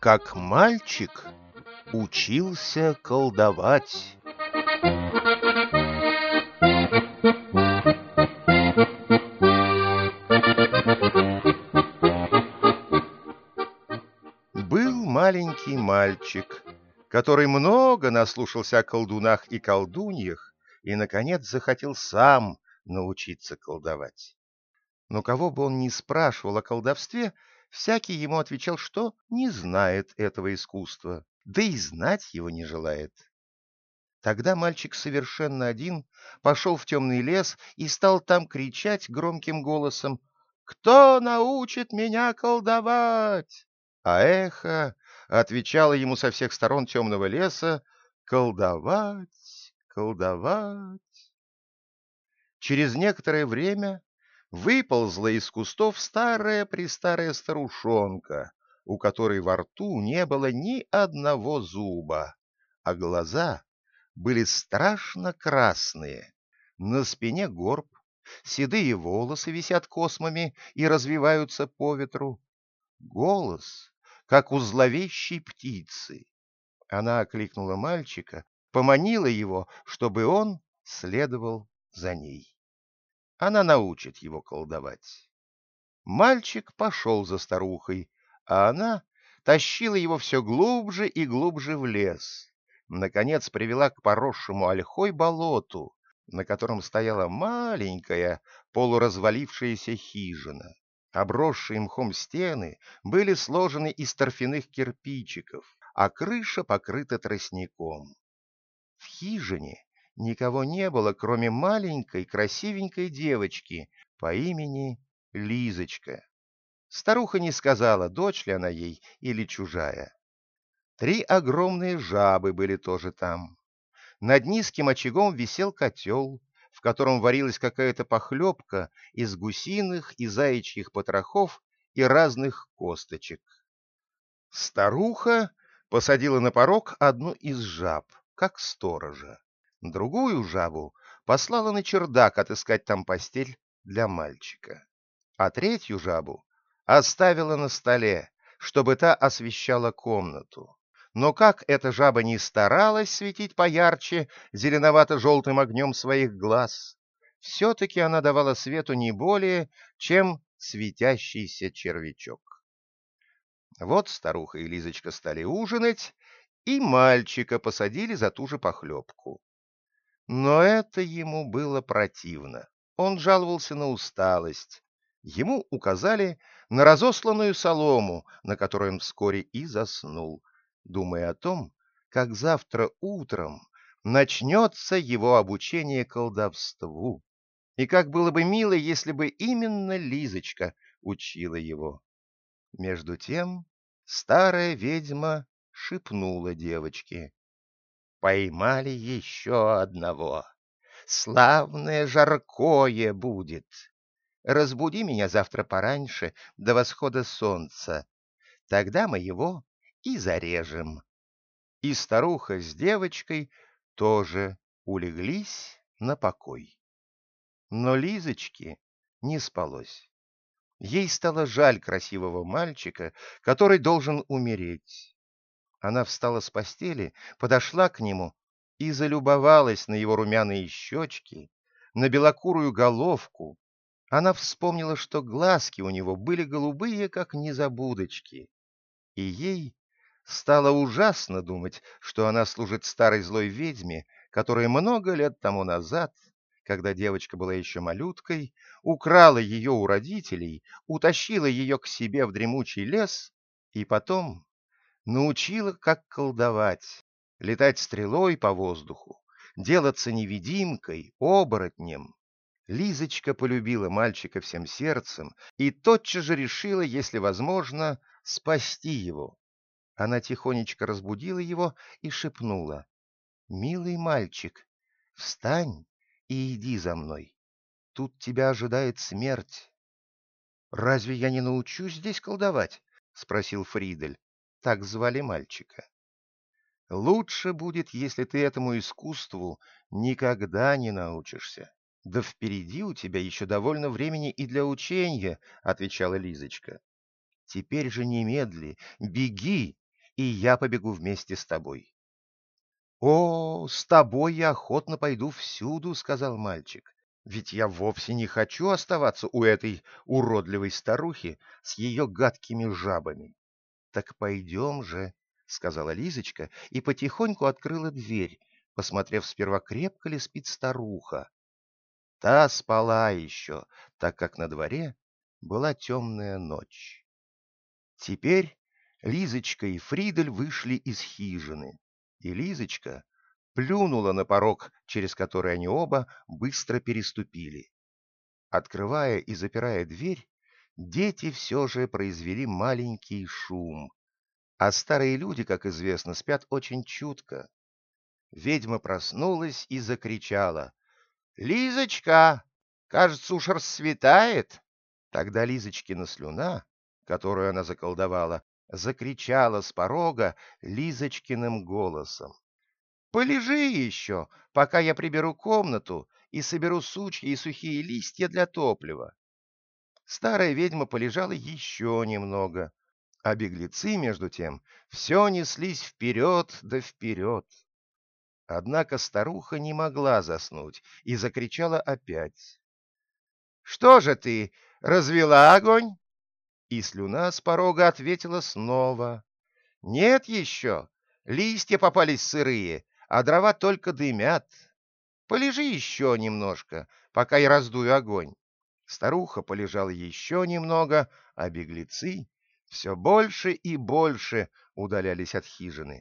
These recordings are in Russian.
Как мальчик учился колдовать. Был маленький мальчик, который много наслушался о колдунах и колдуньях и, наконец, захотел сам научиться колдовать. Но кого бы он ни спрашивал о колдовстве, всякий ему отвечал, что не знает этого искусства, да и знать его не желает. Тогда мальчик совершенно один пошел в темный лес и стал там кричать громким голосом: «Кто научит меня колдовать?» А эхо отвечало ему со всех сторон темного леса: «Колдовать, колдовать». Через некоторое время выползла из кустов старая-престарая старушонка, у которой во рту не было ни одного зуба, а глаза были страшно красные. На спине горб, седые волосы висят космами и развиваются по ветру. Голос, как у зловещей птицы. Она окликнула мальчика, поманила его, чтобы он следовал за ней. Она научит его колдовать. Мальчик пошел за старухой, а она тащила его все глубже и глубже в лес. Наконец привела к поросшему ольхой болоту, на котором стояла маленькая полуразвалившаяся хижина. Обросшие мхом стены были сложены из торфяных кирпичиков, а крыша покрыта тростником. В хижине никого не было, кроме маленькой красивенькой девочки по имени Лизочка. Старуха не сказала, дочь ли она ей или чужая. 3 огромные жабы были тоже там. Над низким очагом висел котел, в котором варилась какая-то похлебка из гусиных и заячьих потрохов и разных косточек. Старуха посадила на порог одну из жаб, как сторожа. Другую жабу послала на чердак отыскать там постель для мальчика. А третью жабу оставила на столе, чтобы та освещала комнату. Но как эта жаба не старалась светить поярче зеленовато-желтым огнем своих глаз, все-таки она давала свету не более, чем светящийся червячок. Вот старуха и Лизочка стали ужинать, и мальчика посадили за ту же похлебку. Но это ему было противно. Он жаловался на усталость. Ему указали на разосланную солому, на которой он вскоре и заснул, думая о том, как завтра утром начнется его обучение колдовству, и как было бы мило, если бы именно Лизочка учила его. Между тем старая ведьма шепнула девочке: «Поймали еще одного. Славное жаркое будет. Разбуди меня завтра пораньше, до восхода солнца. Тогда мы его и зарежем». И старуха с девочкой тоже улеглись на покой. Но Лизочке не спалось. Ей стало жаль красивого мальчика, который должен умереть. Она встала с постели, подошла к нему и залюбовалась на его румяные щечки, на белокурую головку. Она вспомнила, что глазки у него были голубые, как незабудочки, и ей стало ужасно думать, что она служит старой злой ведьме, которая много лет тому назад, когда девочка была еще малюткой, украла ее у родителей, утащила ее к себе в дремучий лес и потом научила, как колдовать, летать стрелой по воздуху, делаться невидимкой, оборотнем. Лизочка полюбила мальчика всем сердцем и тотчас же решила, если возможно, спасти его. Она тихонечко разбудила его и шепнула: «Милый мальчик, встань и иди за мной. Тут тебя ожидает смерть». «Разве я не научусь здесь колдовать?» — спросил Фридель. Так звали мальчика. «Лучше будет, если ты этому искусству никогда не научишься. Да впереди у тебя еще довольно времени и для учения», — отвечала Лизочка. «Теперь же немедли, беги и я побегу вместе с тобой. — О, с тобой я охотно пойду всюду, — сказал мальчик, — ведь я вовсе не хочу оставаться у этой уродливой старухи с ее гадкими жабами. — Так пойдем же, — сказала Лизочка и потихоньку открыла дверь, посмотрев сперва, крепко ли спит старуха. Та спала еще, так как на дворе была темная ночь. Теперь Лизочка и Фридель вышли из хижины, и Лизочка плюнула на порог, через который они оба быстро переступили. Открывая и запирая дверь, дети все же произвели маленький шум, а старые люди, как известно, спят очень чутко. Ведьма проснулась и закричала: «Лизочка, кажется, уж рассветает!» Тогда Лизочкина слюна, которую она заколдовала, закричала с порога Лизочкиным голосом: «Полежи еще, пока я приберу комнату и соберу сучья и сухие листья для топлива». Старая ведьма полежала еще немного, а беглецы, между тем, все неслись вперед да вперед. Однако старуха не могла заснуть и закричала опять: «Что же ты, развела огонь?» И слюна с порога ответила снова: «Нет еще, листья попались сырые, а дрова только дымят. Полежи еще немножко, пока я раздую огонь». Старуха полежала еще немного, а беглецы все больше и больше удалялись от хижины.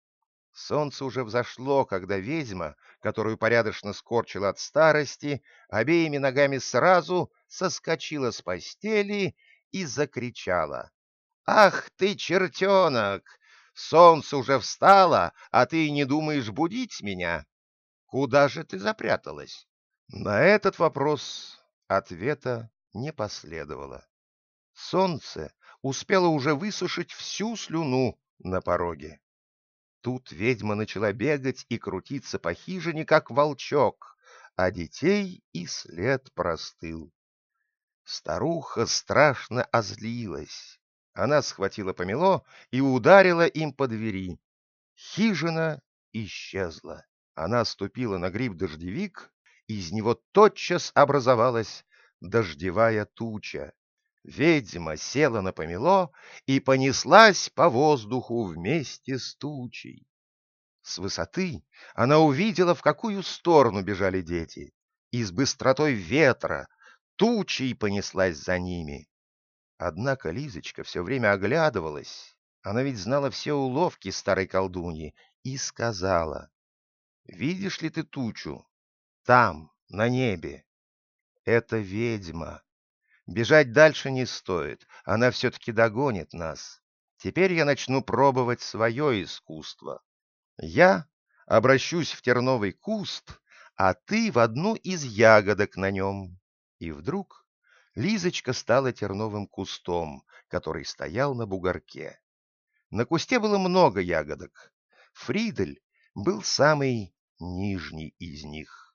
Солнце уже взошло, когда ведьма, которую порядочно скорчила от старости, обеими ногами сразу соскочила с постели и закричала: «Ах ты, чертенок! Солнце уже встало, а ты не думаешь будить меня? Куда же ты запряталась?» На этот вопрос ответа не последовало. Солнце успело уже высушить всю слюну на пороге. Тут ведьма начала бегать и крутиться по хижине, как волчок, а детей и след простыл. Старуха страшно озлилась. Она схватила помело и ударила им по двери. Хижина исчезла. Она ступила на гриб-дождевик, из него тотчас образовалась дождевая туча. Ведьма села на помело и понеслась по воздуху вместе с тучей. С высоты она увидела, в какую сторону бежали дети, и с быстротой ветра тучей понеслась за ними. Однако Лизочка все время оглядывалась. Она ведь знала все уловки старой колдуньи и сказала: «Видишь ли ты тучу? Там, на небе. Это ведьма. Бежать дальше не стоит, она все-таки догонит нас. Теперь я начну пробовать свое искусство. Я обращусь в терновый куст, а ты в одну из ягодок на нем». И вдруг Лизочка стала терновым кустом, который стоял на бугорке. На кусте было много ягодок. Фридель был самый нижний из них.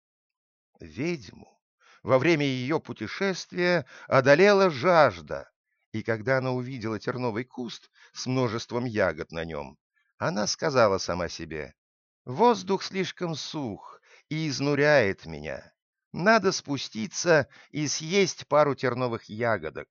Ведьму во время ее путешествия одолела жажда, и когда она увидела терновый куст с множеством ягод на нем, она сказала сама себе: «Воздух слишком сух и изнуряет меня. Надо спуститься и съесть пару терновых ягодок».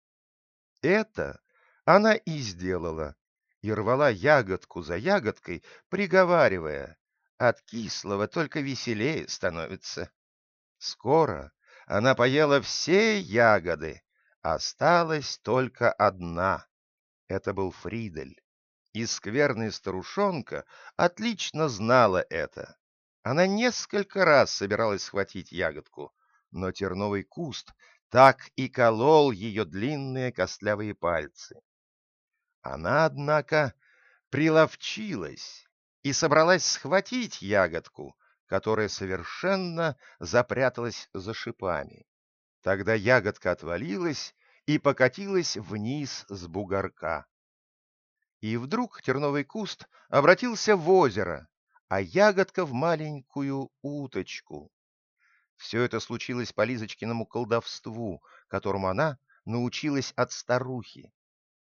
Это она и сделала, и рвала ягодку за ягодкой, приговаривая: «От кислого только веселее становится». Скоро она поела все ягоды, осталась только одна. Это был Фридель. И скверная старушонка отлично знала это. Она несколько раз собиралась схватить ягодку, но терновый куст так и колол ее длинные костлявые пальцы. Она, однако, приловчилась и собралась схватить ягодку, которая совершенно запряталась за шипами. Тогда ягодка отвалилась и покатилась вниз с бугорка. И вдруг терновый куст обратился в озеро, а ягодка в маленькую уточку. Все это случилось по Лизочкиному колдовству, которому она научилась от старухи.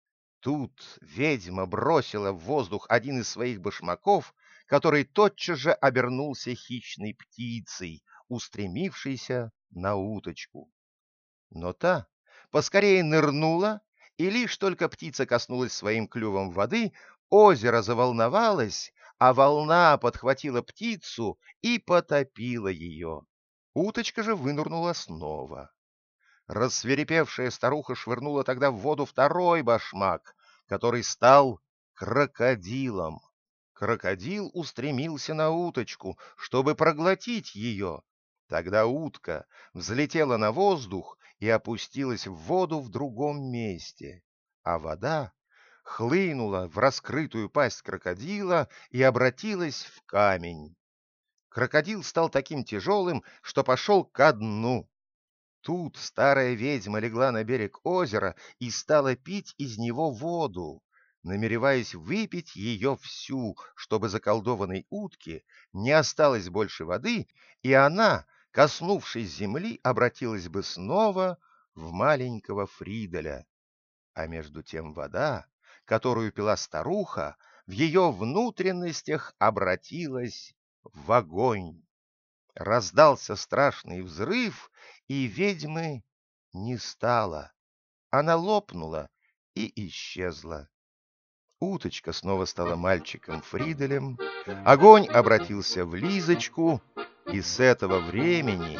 Тут ведьма бросила в воздух один из своих башмаков, который тотчас же обернулся хищной птицей, устремившейся на уточку. Но та поскорее нырнула, и лишь только птица коснулась своим клювом воды, озеро заволновалось, а волна подхватила птицу и потопила ее. Уточка же вынырнула снова. Рассвирепевшая старуха швырнула тогда в воду второй башмак, который стал крокодилом. Крокодил устремился на уточку, чтобы проглотить ее. Тогда утка взлетела на воздух и опустилась в воду в другом месте, а вода хлынула в раскрытую пасть крокодила и обратилась в камень. Крокодил стал таким тяжелым, что пошел ко дну. Тут старая ведьма легла на берег озера и стала пить из него воду, намереваясь выпить ее всю, чтобы заколдованной утке не осталось больше воды, и она, коснувшись земли, обратилась бы снова в маленького Фриделя. А между тем вода, которую пила старуха, в ее внутренностях обратилась в огонь. Раздался страшный взрыв, и ведьмы не стало. Она лопнула и исчезла. Уточка снова стала мальчиком Фриделем, огонь обратился в Лизочку, и с этого времени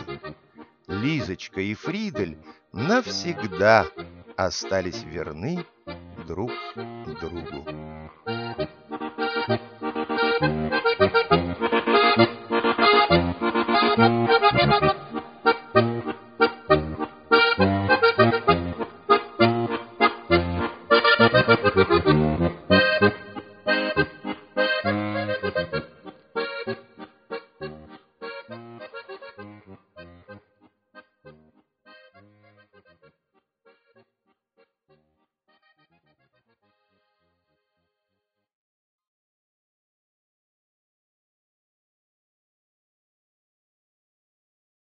Лизочка и Фридель навсегда остались верны друг другу. Thank you.